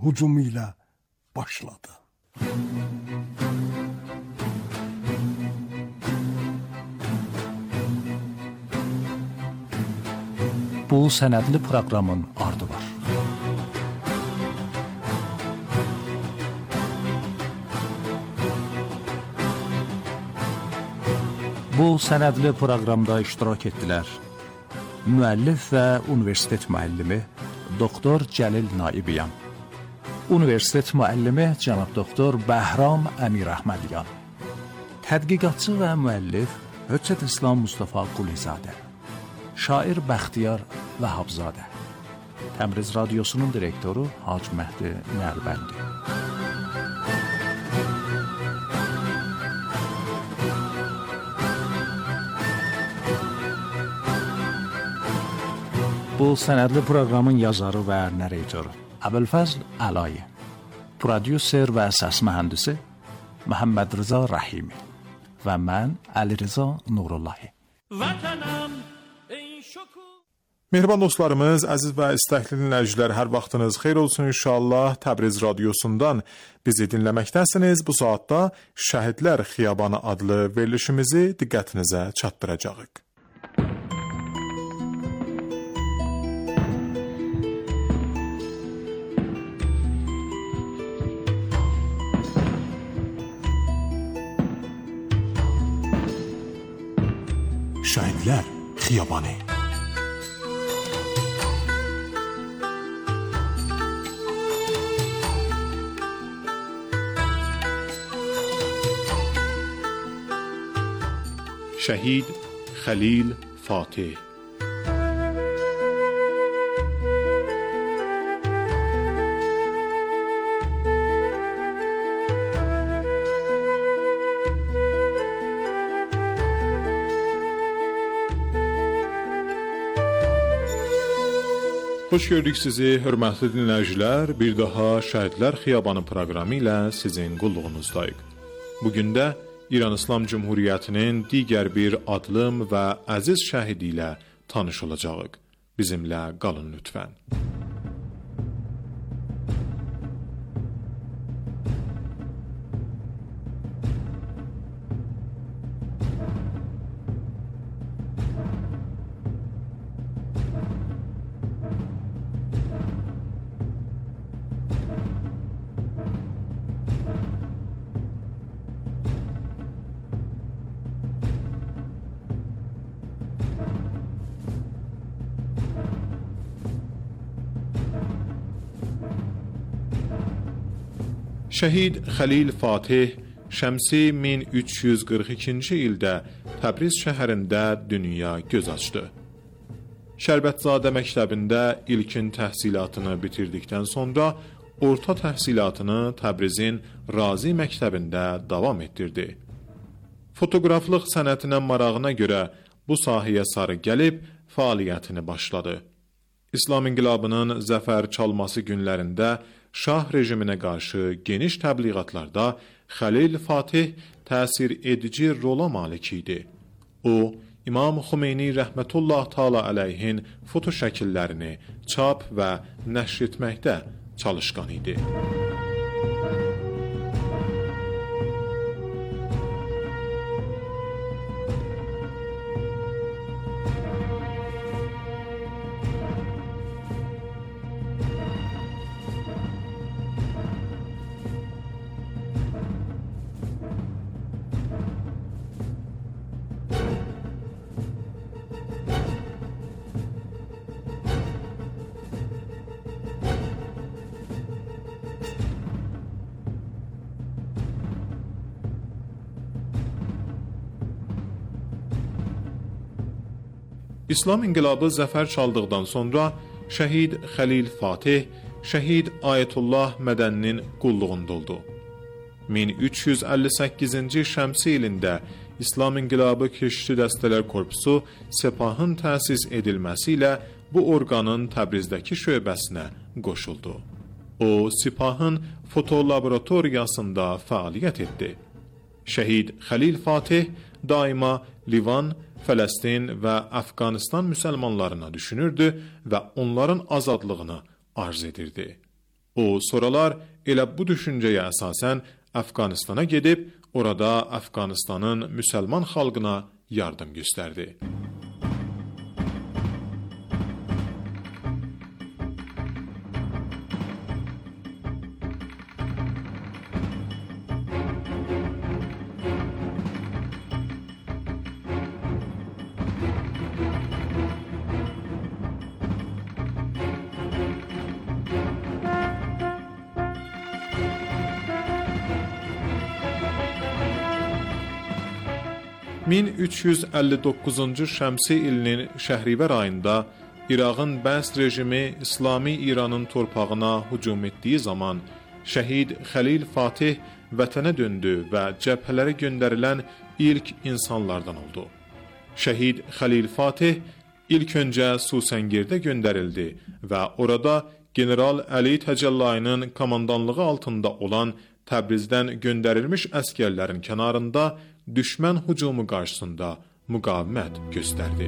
hücumu ilə başladı. Bu sənədli proqramın ardı var. Bu sənədli proqramda iştirak etdilər müəllif və universitet müəllimi Doktor Cəlil Naibiyyan, universitet müəllimi cənab Doktor Bəhram Əmirəhmədyan, tədqiqatçı və müəllif Höccət İslam Mustafa Qulizadə, şair Bəxtiyar Vəhabzadə, Təbriz Radiosunun direktoru Hacı Məhdi Nərbəndi. Bu sənədli proqramın yazarı və narratoru Əbülfəzl Əlayi, prodüser və səs mühəndisi Məhəmməd Rıza Rəhimi və mən Əli Rıza Nurullahi. Mehriban dostlarımız, əziz və istəkli dinləyicilər, hər vaxtınız xeyir olsun inşallah. Təbriz Radiosundan bizi dinləməkdəsiniz. Bu saatda Şəhidlər Xiyabanı adlı verilişimizi diqqətinizə çatdıracağıq. Şəhidlər Xiyabanı. Şəhid Xəlil Fatih. Xoş gördük sizi, hörmətli dinləyicilər. Bir daha Şəhidlər Xiyabanı proqramı ilə sizin qulluğunuzdayıq. Bugün də İran İslam Cümhuriyyətinin digər bir adlım və əziz şəhidi ilə tanış olacağıq. Bizimlə qalın lütfən. Şəhid Xəlil Fatih şəmsi 1342-ci ildə Təbriz şəhərində dünya göz açdı. Şərbətzade məktəbində ilkin təhsilatını bitirdikdən sonra orta təhsilatını Təbrizin Razi məktəbində davam etdirdi. Fotoqraflıq sənətinə marağına görə bu sahəyə sarı gəlib fəaliyyətini başladı. İslam inqilabının zəfər çalması günlərində Şah rejiminə qarşı geniş təbliğatlarda Xəlil Fatih təsir edici rola malik idi. O, İmam Xümeyni rəhmətullah təala əleyhin foto şəkillərini çap və nəşr etməkdə çalışqan idi. İslam inqilabı zəfər çaldıqdan sonra şəhid Xəlil Fatih, şəhid Ayətullah Mədəninin qulluğunda oldu. 1358-ci şəmsi ilində İslam İnqilabı Keşişçi Dəstələr Korpusu Sepahın təsis edilməsi ilə bu orqanın Təbrizdəki şöbəsinə qoşuldu. O, Sepahın fotolaboratoriyasında fəaliyyət etdi. Şəhid Xəlil Fatih daima Livan, Fələstin və Əfqanistan müsəlmanlarına düşünürdü və onların azadlığını arz edirdi. O, sonralar elə bu düşüncəyə əsasən Əfqanistana gedib, orada Əfqanistanın müsəlman xalqına yardım göstərdi. (1359-cu Şəmsi ilinin Şəhrivər ayında İraqın Bəs rejimi İslami İranın torpağına hücum etdiyi zaman şəhid Xəlil Fatih vətənə döndü və cəbhələrə göndərilən ilk insanlardan oldu. Şəhid Xəlil Fatih ilk öncə Susəngirdə göndərildi və orada General Əli Təcəllayının komandanlığı altında olan Təbrizdən göndərilmiş əskərlərin kənarında düşmən hücumu qarşısında müqavimət göstərdi.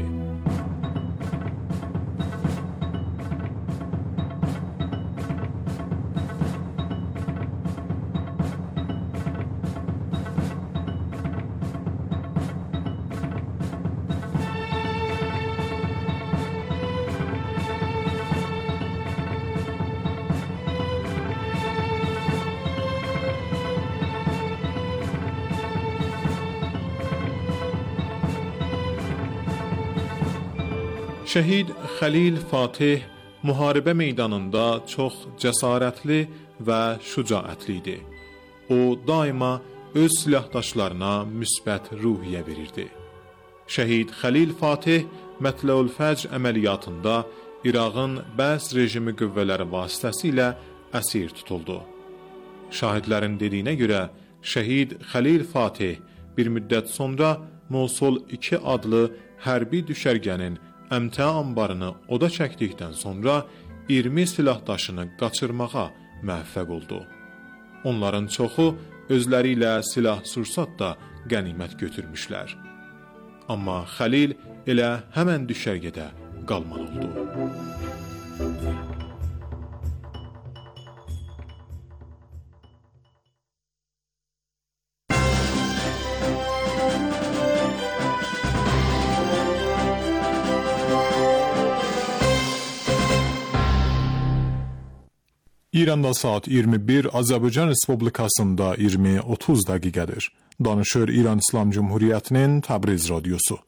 Şəhid Xəlil Fatih müharibə meydanında çox cəsarətli və şücaətli idi. O, daima öz silahdaşlarına müsbət ruhiyyə verirdi. Şəhid Xəlil Fatih Mətləul Fəcr əməliyyatında İraqın Bəs rejimi qüvvələri vasitəsilə əsir tutuldu. Şahidlərin dediyinə görə Şəhid Xəlil Fatih bir müddət sonra Mosul 2 adlı hərbi düşərgənin əmtə anbarını oda çəkdikdən sonra 20 silahdaşını qaçırmağa müvəffəq oldu. Onların çoxu özləri ilə silah-sursat da qənimət götürmüşlər. Amma Xəlil elə həmən düşərgədə qalmalı oldu. İranda saat 21, Azərbaycan Respublikasında 20:30 dəqiqədir. Danışır İran İslam Cumhuriyyətinin Təbriz radiosu.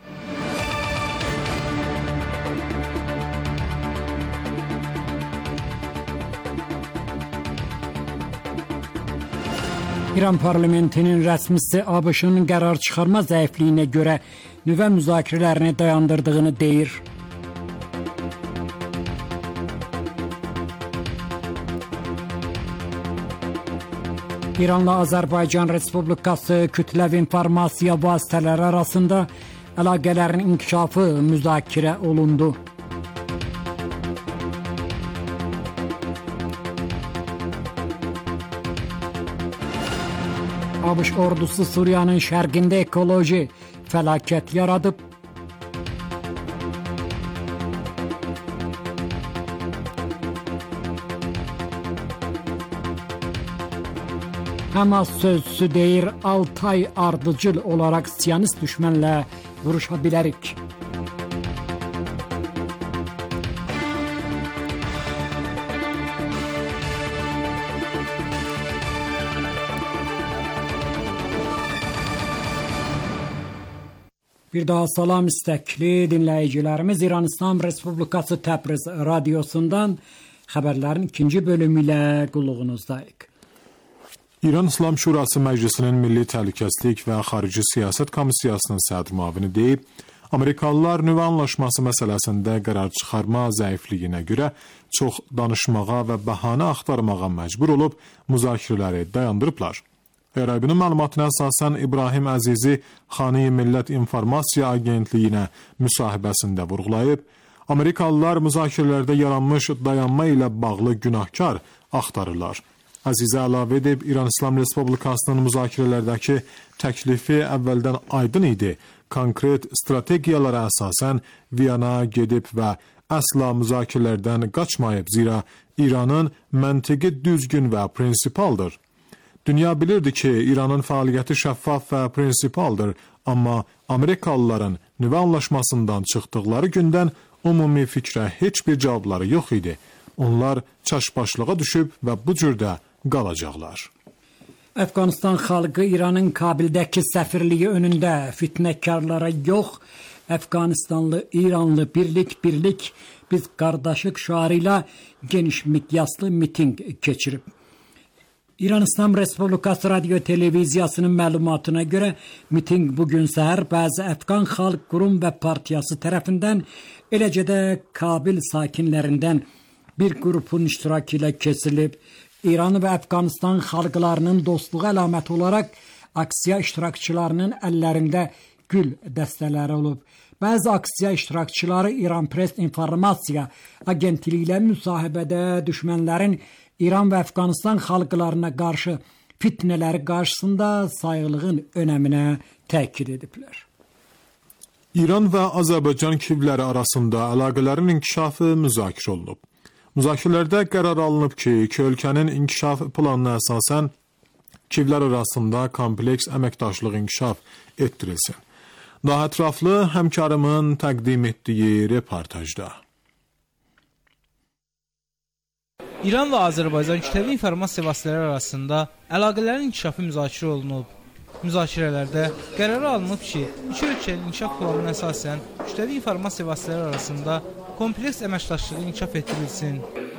İran parlamentinin rəsmisi ABŞ-ın qərar çıxarma zəifliyinə görə nüvə müzakirələrini dayandırdığını deyir. İranla Azərbaycan Respublikası kütləvi informasiya vasitələri arasında əlaqələrin inkişafı müzakirə olundu. ABŞ ordusu Suriyanın şərqində ekoloji fəlakət yaradıb. Həmas sözcüsü deyir, 6 ay ardıcıl olaraq siyonist düşmənlə vuruşa bilərik. Bir daha salam istəkli dinləyicilərimiz, İran İslam Respublikası Təbriz radiosundan xəbərlərin ikinci bölümü ilə qulluğunuzdayıq. İran İslam Şurası Məclisinin Milli Təhlükəsizlik və Xarici Siyasət Komissiyasının sədr müavini deyib, Amerikalılar nüvə anlaşması məsələsində qərar çıxarma zəifliyinə görə çox danışmağa və bəhanə axtarmağa məcbur olub müzakirələri dayandırıblar. Ərəbinin məlumatına əsasən İbrahim Əzizi Xani Millət İnformasiya Agentliyinə müsahibəsində vurğulayıb, Amerikalılar müzakirələrdə yaranmış dayanma ilə bağlı günahkar axtarırlar. Əzizə əlavə edib, İran İslam Respublikasının müzakirələrdəki təklifi əvvəldən aydın idi, konkret strategiyalara əsasən Viyana gedib və əsla müzakirələrdən qaçmayıb, zira İranın məntiqi düzgün və prinsipaldır. Dünya bilirdi ki, İranın fəaliyyəti şəffaf və prinsipaldır, amma Amerikalıların nüvə anlaşmasından çıxdıqları gündən ümumi fikrə heç bir cavabları yox idi. Onlar çaşbaşlığa düşüb və bu cürdə qalacaqlar. Əfqanistan xalqı İranın Kabildəki səfirliyi önündə fitnəkarlara yox, Əfqanistanlı, İranlı birlik, biz qardaşıq şüarı ilə geniş miqyaslı miting keçirib. İran İslam Respublikası Radio Televiziyasının məlumatına görə miting bugün səhər bəzi Əfqan Xalq Qurum və Partiyası tərəfindən, eləcə də Kabil sakinlərindən bir qrupun iştirakı ilə keçirilib. İran və Əfqanistan xalqlarının dostluğu əlaməti olaraq aksiya iştirakçılarının əllərində gül dəstələri olub. Bəzi aksiya iştirakçıları İran Press İnformasiya Agentliyi ilə müsahibədə düşmənlərin İran və Əfqanistan xalqlarına qarşı fitnələri qarşısında sayğılığın önəminə təkid ediblər. İran və Azərbaycan kivləri arasında əlaqələrin inkişafı müzakirə olunub. Müzakirələrdə qərar alınıb ki, iki ölkənin inkişaf planına əsasən kivlər arasında kompleks əməkdaşlıq inkişaf etdirilsin. Daha ətraflı həmkarımın təqdim etdiyi reportajda. İran və Azərbaycan kütləvi informasiya vasitələri arasında əlaqələrin inkişafı müzakirə olunub. Müzakirələrdə qərar alınıb ki, iki ölkənin inkişaf planına əsasən kütləvi informasiya vasitələri arasında kompleks əməkdaşlığı inkişaf etdirilsin.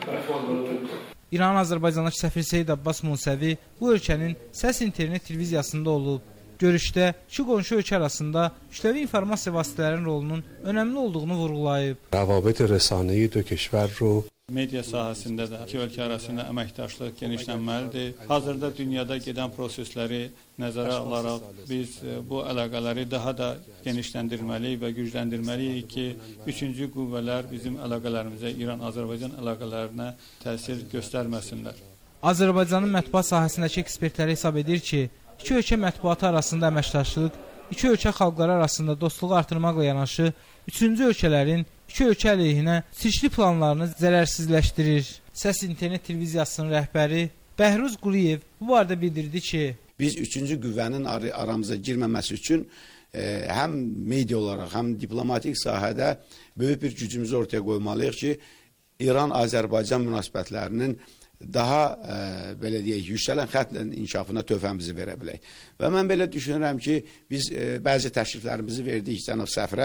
İranın Azərbaycandakı səfiri Seyid Abbas Musəvi bu ölkənin səs internet televiziyasında olub. Görüşdə iki qonşu ölkə arasında kütləvi informasiya vasitələrinin rolunun önəmli olduğunu vurğulayıb. روابط رسانه‌ای دو کشور رو Media sahəsində də iki ölkə arasında əməkdaşlıq genişlənməlidir. Hazırda dünyada gedən prosesləri nəzərə alaraq biz bu əlaqələri daha da genişləndirməliyik və gücləndirməliyik ki, üçüncü qüvvələr bizim əlaqələrimizə, İran-Azərbaycan əlaqələrinə təsir göstərməsinlər. Azərbaycanın mətbuat sahəsindəki ekspertləri hesab edir ki, iki ölkə mətbuatı arasında əməkdaşlıq, iki ölkə xalqları arasında dostluğu artırmaqla yanaşı, üçüncü ölkələrin iki ölkə əleyhinə seçili planlarını zərərsizləşdirir. Səs internet televiziyasının rəhbəri Bəhruz Quliyev bu barədə bildirdi ki, biz üçüncü qüvvənin aramıza girməməsi üçün həm media olaraq, həm diplomatik sahədə böyük bir gücümüzü ortaya qoymalıyıq ki, İran-Azərbaycan münasibətlərinin daha belə deyək, yüksələn xəttlə inkişafına töhfəmizi verə bilək. Və mən belə düşünürəm ki, biz bəzi təkliflərimizi verdik cənab səfirə,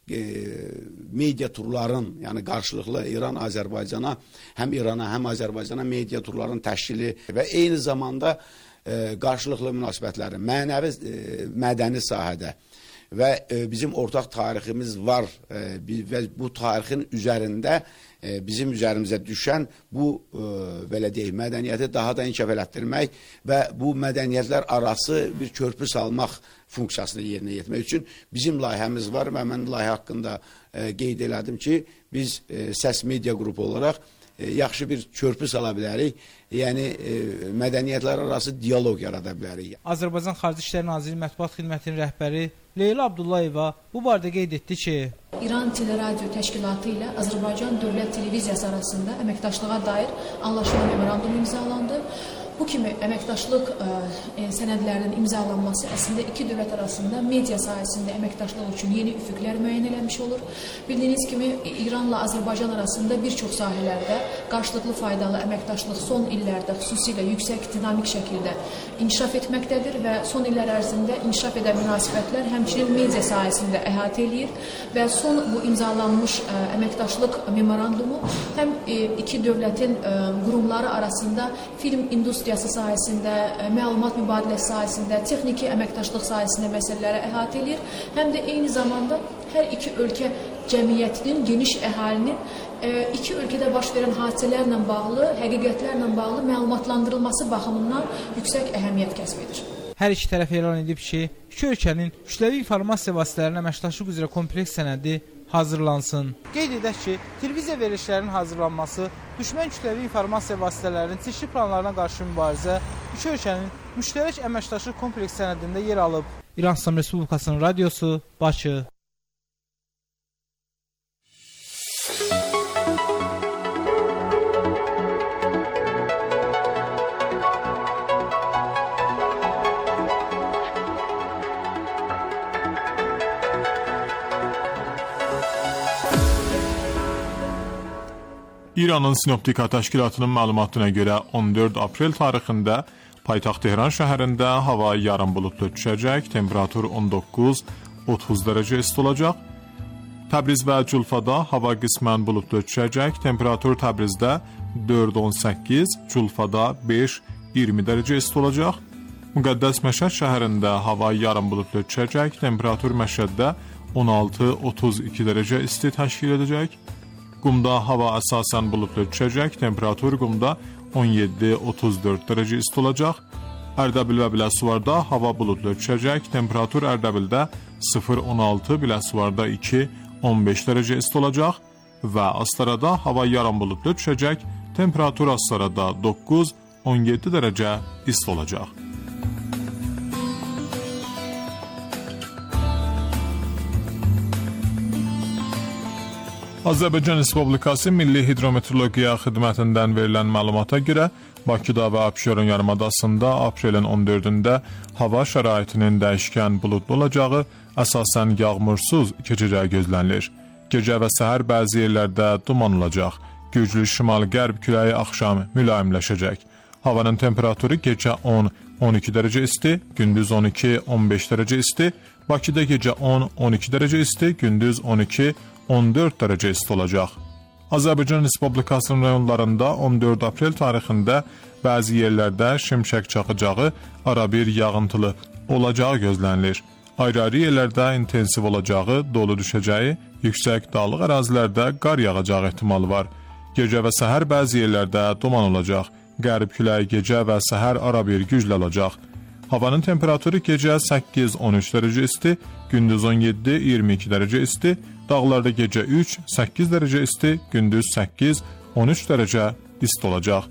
media turların, yəni qarşılıqlı İran-Azərbaycana, həm İrana, həm Azərbaycana media turların təşkili və eyni zamanda qarşılıqlı münasibətlərin mənəvi, mədəni sahədə və bizim ortaq tariximiz var və bu tarixin üzərində bizim üzərimizə düşən bu belə deyək, mədəniyyəti daha da inkişaf elətdirmək və bu mədəniyyətlər arası bir körpü salmaq funksiyasını yerinə yetirmək üçün bizim layihəmiz var və mən layihə haqqında qeyd elədim ki, biz səs media qrupu olaraq yaxşı bir körpü sala bilərik, yəni mədəniyyətlər arası dialoq yarada bilərik. Azərbaycan Xarici İşlər Nazirliyi Mətbuat Xidmətinin rəhbəri Leyla Abdullayeva bu barədə qeyd etdi ki, İran Teleradio Təşkilatı ilə Azərbaycan Dövlət Televiziyası arasında əməkdaşlığa dair anlaşma memorandumu imzalandı. Bu kimi əməkdaşlıq sənədlərinin imzalanması əslində iki dövlət arasında media sahəsində əməkdaşlıq üçün yeni üfüqlər müəyyən edilmiş olur. Bildiyiniz kimi İranla Azərbaycan arasında bir çox sahələrdə qarşılıqlı faydalı əməkdaşlıq son illərdə xüsusilə yüksək dinamik şəkildə inkişaf etməkdədir və son illər ərzində inkişaf edən münasibətlər həmçinin media sahəsində əhatə eləyir və son bu imzalanmış əməkdaşlıq memorandumu həm iki dövlətin qurumları arasında film industriyası sahəsində, məlumat mübadiləsi sahəsində, texniki əməkdaşlıq sahəsində məsələləri əhatə edir, həm də eyni zamanda hər iki ölkə cəmiyyətinin, geniş əhalinin iki ölkədə baş verən hadisələrlə bağlı, həqiqətlərlə bağlı məlumatlandırılması baxımından yüksək əhəmiyyət kəsb edir. Hər iki tərəf elan edib ki, iki ölkənin kütləvi informasiya vasitələrinin əməkdaşlıq üzrə kompleks sənədi hazırlansın. Qeyd edək ki, televiziya verilişlərinin hazırlanması, düşmən kütləvi informasiya vasitələrinin seçili planlarına qarşı mübarizə iki ölkənin müştərək əməkdaşlıq kompleks sənədində yer alıb. İran İslam Respublikasının radiosu, Bakı. İranın Sinoptika Təşkilatının məlumatına görə 14 aprel tarixində paytaxt Tehran şəhərində hava yarım buludlu düşəcək, temperatur 19-30 dərəcə isti olacaq. Təbriz və Culfada hava qismən buludlu düşəcək, temperatur Təbrizdə 4-18, Culfada 5-20 dərəcə isti olacaq. Müqəddəs Məşəd şəhərində hava yarım buludlu düşəcək, temperatur Məşəddə 16-32 dərəcə isti təşkil edəcək. Qumda hava əsasən buludlu düşəcək, temperatur Qumda 17-34 dərəcə isti olacaq. Ərdəbil və Biləsuvarda hava buludlu düşəcək, temperatur Ərdəbildə 0-16, Biləsuvarda 2-15 dərəcə isti olacaq və Astarada hava yarım buludlu düşəcək, temperatur Astarada 9-17 dərəcə isti olacaq. Azərbaycan Respublikası Milli Hidrometeorologiya Xidmətindən verilən məlumata görə Bakıda və Abşeron yarımadasında aprelin 14-də hava şəraitinin dəyişkən buludlu olacağı, əsasən yağmursuz keçəcəyi gözlənilir. Gecə və səhər bəzi yerlərdə duman olacaq. Güclü şimal-qərb küləyi axşam mülayimləşəcək. Havanın temperaturu gecə 10-12 dərəcə isti, gündüz 12-15 dərəcə isti, Bakıda gecə 10-12 dərəcə isti, gündüz 12-14 dərəcə isti olacaq. Azərbaycan Respublikasının rayonlarında 14 aprel tarixində bəzi yerlərdə şimşək çaxacağı, arabir yağıntılı olacağı gözlənilir. Ayrı-ayrı yerlərdə intensiv olacağı, dolu düşəcəyi, yüksək dağlıq ərazilərdə qar yağacağı ehtimalı var. Gecə və səhər bəzi yerlərdə duman olacaq. Qərb küləyi gecə və səhər arabir güclü olacaq. Havanın temperaturu gecə 8-13 dərəcə isti, gündüz 17-22 dərəcə isti, dağlarda gecə 3-8 dərəcə isti, gündüz 8-13 dərəcə isti olacaq.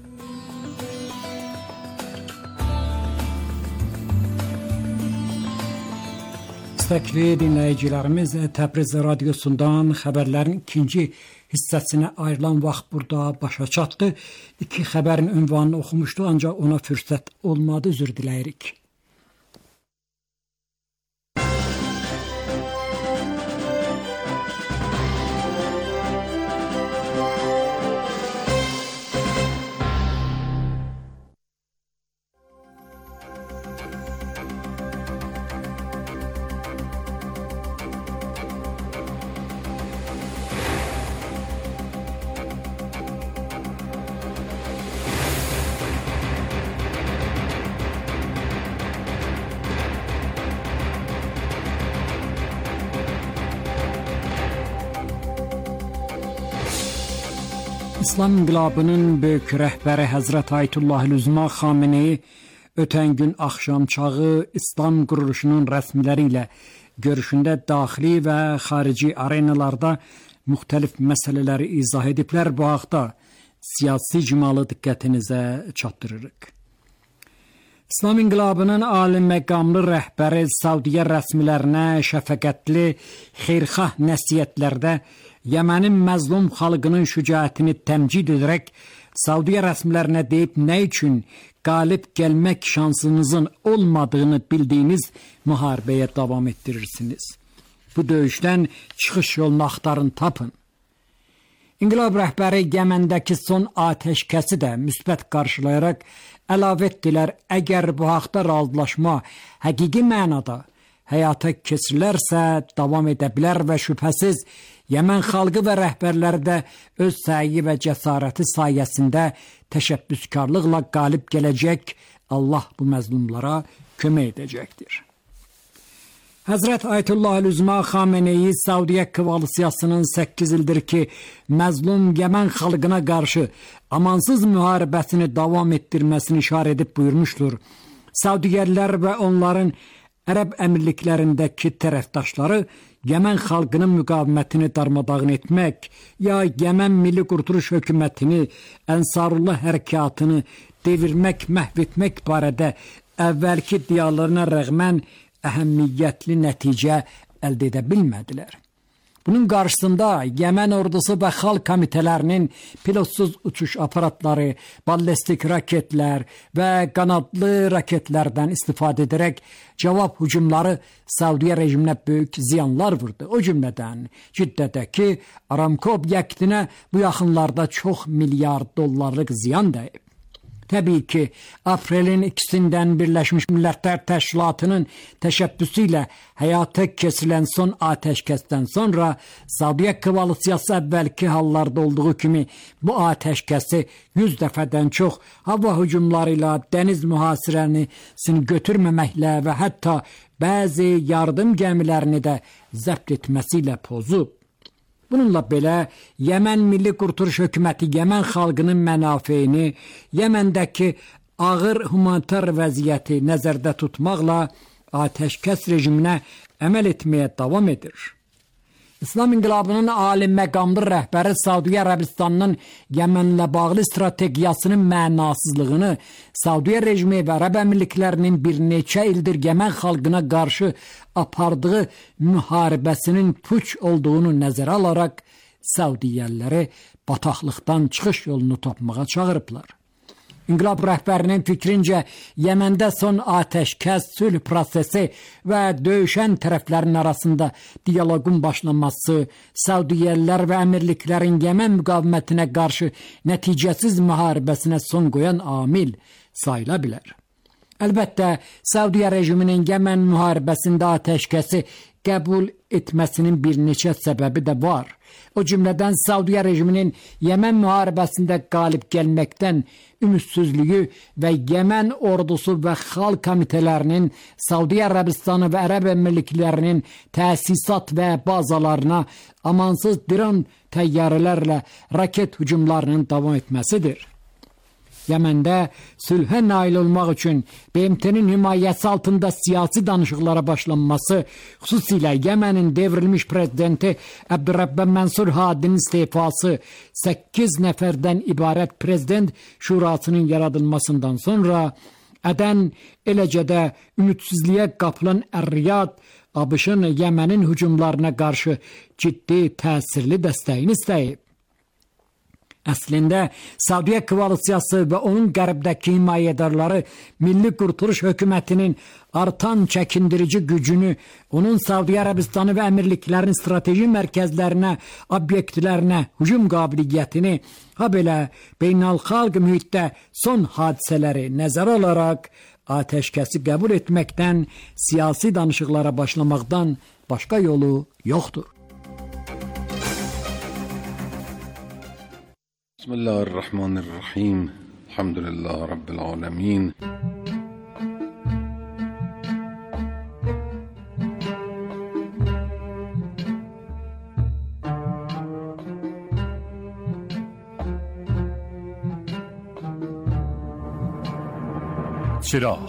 İstəkli dinləyicilərimiz, Təbriz radiosundan xəbərlərin ikinci hissəsinə ayrılan vaxt burada başa çatdı. İki xəbərin ünvanını oxumuşdu, ancaq ona fürsət olmadı, üzr diləyirik. İslam İnqilabının böyük rəhbəri Həzrət Ayətullah Üzma Xameneyi ötən gün axşam çağı İslam quruluşunun rəsmiləri ilə görüşündə daxili və xarici arenalarda müxtəlif məsələləri izah ediblər. Bu haqda siyasi icmalı diqqətinizə çatdırırıq. İslam İnqilabının ali məqamlı rəhbəri Saudiya rəsmilərinə şəfəqətli, xeyirxah nəsihətlərdə Yemenin məzlum xalqının şücaətini təmcid edərək Saudiya rəsmilərinə deyib nə üçün qalib gəlmək şansınızın olmadığını bildiyiniz müharibəyə davam etdirirsiniz. Bu döyüşdən çıxış yolunu axtarın, tapın. İnqilab rəhbəri Yeməndəki son atəşkəsi də müsbət qarşılayaraq əlavə etdilər, əgər bu haqda razılaşma həqiqi mənada həyata keçirilərsə davam edə bilər və şübhəsiz Yemen xalqı və rəhbərləri də öz səyi və cəsarəti sayəsində təşəbbüskarlıqla qalib gələcək, Allah bu məzlumlara kömək edəcəkdir. Həzrət Ayətullah Üzma Xameneyi Saudiya koalisiyasının 8 ildir ki, məzlum Yemen xalqına qarşı amansız müharibəsini davam etdirməsini işarə edib buyurmuşdur. Saudiyəlilər və onların Ərəb əmirliklərindəki tərəfdaşları Yemen xalqının müqavimətini darmadağın etmək, ya Yemen Milli Qurtuluş Hökumətini, Ənsarullah hərəkatını devirmək, məhv etmək barədə əvvəlki iddialarına rəğmən əhəmiyyətli nəticə əldə edə bilmədilər. Bunun qarşısında Yemen ordusu və xalq komitələrinin pilotsuz uçuş aparatları, ballistik raketlər və qanadlı raketlərdən istifadə edərək cavab hücumları Saudiya rejiminə böyük ziyanlar vurdu. O cümlədən Ciddədəki Aramco obyektinə bu yaxınlarda çox milyard dollarlıq ziyan dəyib. Təbii ki, aprelin 2-sindən Birləşmiş Millətlər Təşkilatının təşəbbüsü ilə həyata keçirilən son atəşkəsdən sonra Saudiya koalisiyası əvvəlki hallarda olduğu kimi bu atəşkəsi 100 dəfədən çox hava hücumları ilə, dəniz mühasirəsini götürməməklə və hətta bəzi yardım gəmilərini də zəbt etməsi ilə pozub. Bununla belə Yemen Milli Qurtuluş Hökuməti Yemen xalqının mənafeyini, Yeməndəki ağır humanitar vəziyyəti nəzərdə tutmaqla atəşkəs rejiminə əməl etməyə davam edir. İslam İnqilabının ali məqamlı rəhbəri Saudiya Ərəbistanının Yemenlə bağlı strategiyasının mənasızlığını, Saudiya rejimi və Ərəb Əmirliklərinin bir neçə ildir Yemen xalqına qarşı apardığı müharibəsinin puç olduğunu nəzərə alaraq Saudiyəliləri bataqlıqdan çıxış yolunu tapmağa çağırıblar. İnqilab rəhbərinin fikrincə Yeməndə son atəşkəs, sülh prosesi və döyüşən tərəflərin arasında dialoqun başlaması, Saudiyəlilər və əmirliklərin Yemen müqavimətinə qarşı nəticəsiz müharibəsinə son qoyan amil sayıla bilər. Əlbəttə, Saudiya rejiminin Yemen müharibəsində atəşkəsi qəbul etməsinin bir neçə səbəbi də var. O cümlədən Saudiya rejiminin Yemen müharibəsində qalib gəlməkdən ümidsizliyi və Yemen ordusu və xalq komitələrinin Saudiya Ərəbistanı və Ərəb Əmirliklərinin təsisat və bazalarına amansız dron təyyarələrlə raket hücumlarının davam etməsidir. Yeməndə sülhə nail olmaq üçün BMT-nin himayəsi altında siyasi danışıqlara başlanması, xüsusilə Yemenin devrilmiş prezidenti Abdurrabbi Mansur Hadinin istefası, 8 nəfərdən ibarət prezident şurasının yaradılmasından sonra Ədən, eləcə də ümidsizliyə qapılan Ər-Riyad, ABŞ-ın Yemenin hücumlarına qarşı ciddi təsirli dəstəyini istəyib. Əslində, Saudiya koalisiyası və onun qərbdəki himayədarları Milli Qurtuluş Hökumətinin artan çəkindirici gücünü, onun Saudiya Ərəbistanı və əmirliklərin strateji mərkəzlərinə, obyektlərinə hücum qabiliyyətini, ha belə beynəlxalq mühitdə son hadisələri nəzərə alaraq atəşkəsi qəbul etməkdən, siyasi danışıqlara başlamaqdan başqa yolu yoxdur. Bismillahirrahmanirrahim. Elhamdülillah Rabbil alemin. چراغ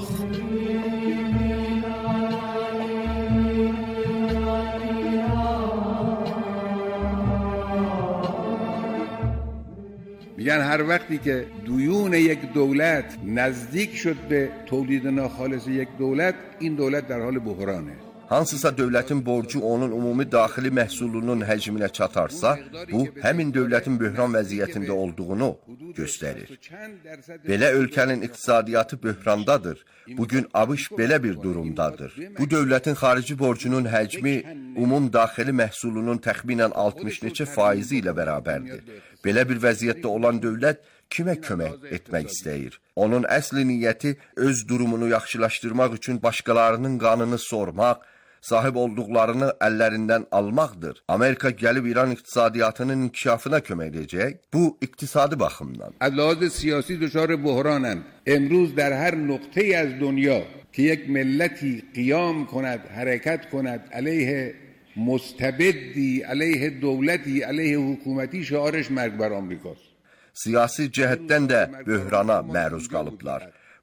میگن هر وقتی که دیون یک دولت نزدیک شد به تولید ناخالص یک دولت، این دولت در حال بحرانه. Hansısa dövlətin borcu onun ümumi daxili məhsulunun həcminə çatarsa, bu, həmin dövlətin böhran vəziyyətində olduğunu göstərir. Belə ölkənin iqtisadiyyatı böhrandadır. Bugün ABŞ belə bir durumdadır. Bu dövlətin xarici borcunun həcmi umum daxili məhsulunun təxminən 60 neçə faizi ilə bərabərdir. Belə bir vəziyyətdə olan dövlət kimə kömək etmək istəyir? Onun əsli niyyəti öz durumunu yaxşılaşdırmaq üçün başqalarının qanını sormaq, sahib olduqlarını əllərindən almaqdır. Amerika gəlib İran iqtisadiyyatının inkişafına kömək edəcək. Bu, iqtisadi baxımdan. از لحاظ سیاسی دچار بحرانند. امروز در هر نقطه از دنیا که یک ملتی قیام کند، حرکت کند علیه مستبدی، علیه دولتی، علیه حکومتی، شعارش مرگ بر آمریکاست. Siyasi cəhətdən də böhrana məruz qalıblar.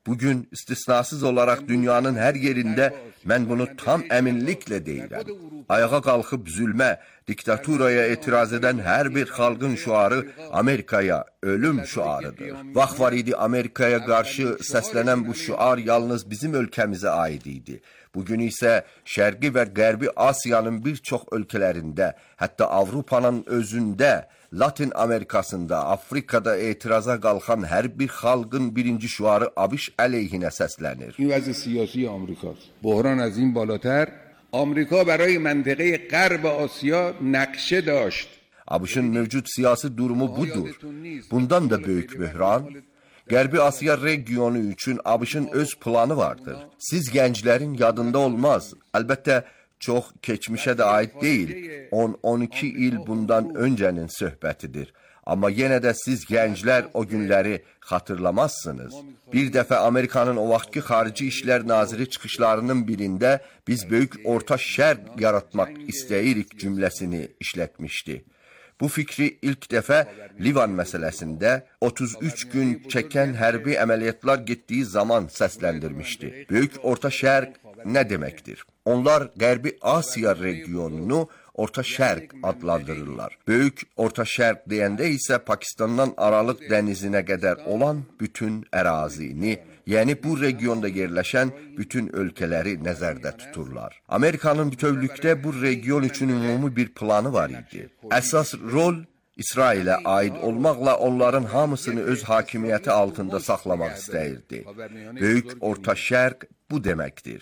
Bugün istisnasız olarak dünyanın her yerinde mən bunu tam əminliklə deyirəm. Ayağa qalxıb zülmə, diktaturaya etiraz edən hər bir xalqın şüarı Amerikaya ölüm şüarıdır. Vaxt var idi Amerikaya qarşı səslənən bu şüar yalnız bizim ölkəmizə aid idi. Bugün isə Şərqi və Qərbi Asiyanın bir çox ölkələrində, hətta Avropanın özündə, Latin Amerikasında, Afrikada etiraza qalxan hər bir xalqın birinci şüarı ABŞ əleyhinə səslənir. این وضع سیاسی آمریکاست. بحران از این بالاتر آمریکا برای منطقه غرب آسیا نقشه داشت. ABŞ-ın mövcud siyasi durumu budur. Bundan da böyük böhran, Qərbi Asiya regionu üçün ABŞ-ın öz planı vardır. Siz gənclərin yadında olmaz. Əlbəttə, çox keçmişə də aid deyil. 10-12 il bundan öncənin söhbətidir. Amma yenə də siz gənclər o günləri xatırlamazsınız. Bir dəfə Amerikanın o vaxtki Xarici İşlər Naziri çıxışlarının birində biz böyük orta şərq yaratmaq istəyirik cümləsini işlətmişdi. Bu fikri ilk dəfə Livan məsələsində 33 gün çəkən hərbi əməliyyatlar getdiyi zaman səsləndirmişdi. Böyük orta şərq nə deməkdir? Onlar Qərbi Asiya regionunu Orta Şərq adlandırırlar. Böyük Orta Şərq deyəndə isə Pakistandan Aralıq dənizinə qədər olan bütün ərazini, yəni bu regionda yerləşən bütün ölkələri nəzərdə tuturlar. Amerikanın bütövlükdə bu region üçün ümumi bir planı var idi. Əsas rol İsrailə aid olmaqla onların hamısını öz hakimiyyəti altında saxlamaq istəyirdi. Böyük Orta Şərq bu deməkdir.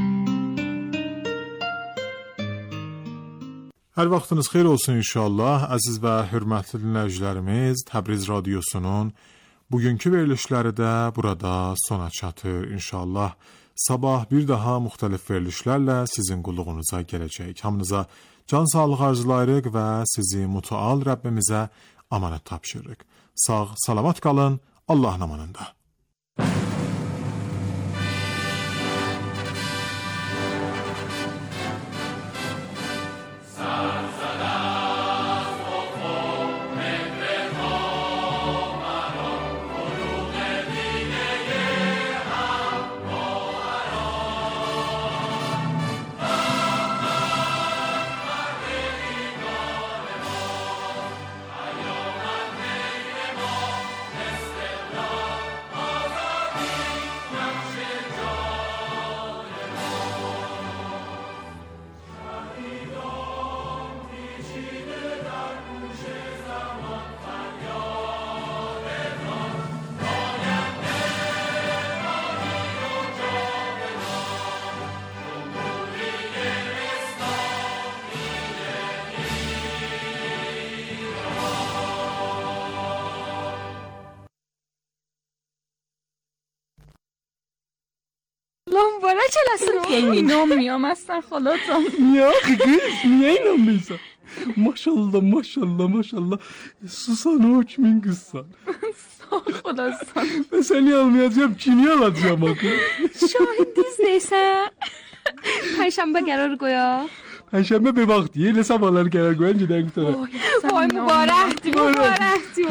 Hər vaxtınız xeyir olsun inşallah. Əziz və hörmətli dinləyicilərimiz, Təbriz Radiosunun bugünkü verilişləri də burada sona çatır inşallah. Sabah bir daha müxtəlif verilişlərlə sizin qulluğunuza gələcək. Hamınıza can sağlığı arzulayırıq və sizi mütəal Rəbbimizə amanət tapşırırıq. Sağ, salamat qalın, Allahın amanında. مبارک eləsin. İnanmıyorum aslan xalacan. Niye kız? Niye inanmıyorsun? Maşallah maşallah maşallah. Susan o kimin kızsan? Sağ olasın. Ben seni almayacağım, kimi alacağım akı? Şahidiz neyse. Perşembe qərar qoya. Perşembe bir vakti. Elə sabahlar qərar qoyan gedək bir tərəf. Vay mübarəkdir, mübarəkdir.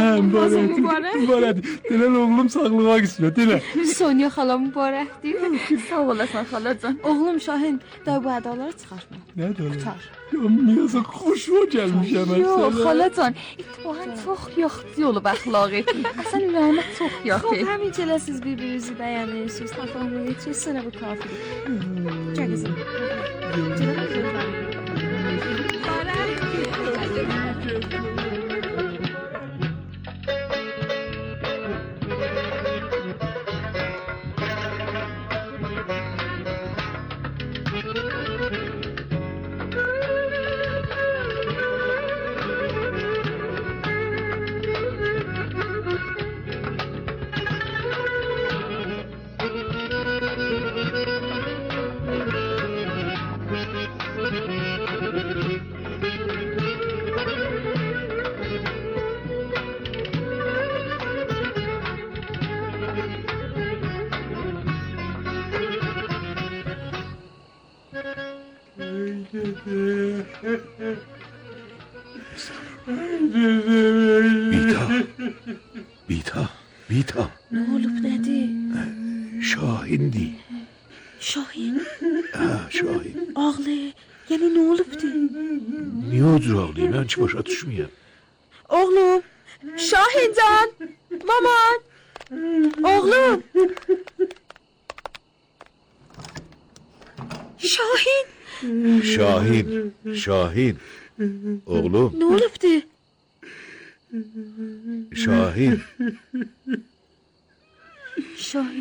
Mübarəkdir. Dilən oğlum sağlığa qismət, elə. Sonya xala mübarəkdir. Sağ olasın xalacan. Oğlum Şahin, da bu ədaları çıxartma. Nə ədaları? Miyasa xoşuma gəlmişəm mən sənə. Yox, xalacan, itibaren çox yaxşı olub əxlaqı. Əsən ürəyimə çox yaxşı. Xop, həmicələ siz bir-birinizi bəyənirsiniz, təfahüm edirsiniz, sənə bu kafidir. Gəl qızım. Bita. Nə olub, nədir? Şahindi. Şahin. Ha, Şahin. Ağlı. Yəni nə olubdu? Niyə odur ağlayı? Mən heç başa düşməyəm. Oğlum. Şahincan. Maman. Oğlum. Şahin. Şahin. Şahin. Oğlum. Nə olubdu? Şahin. Şahin.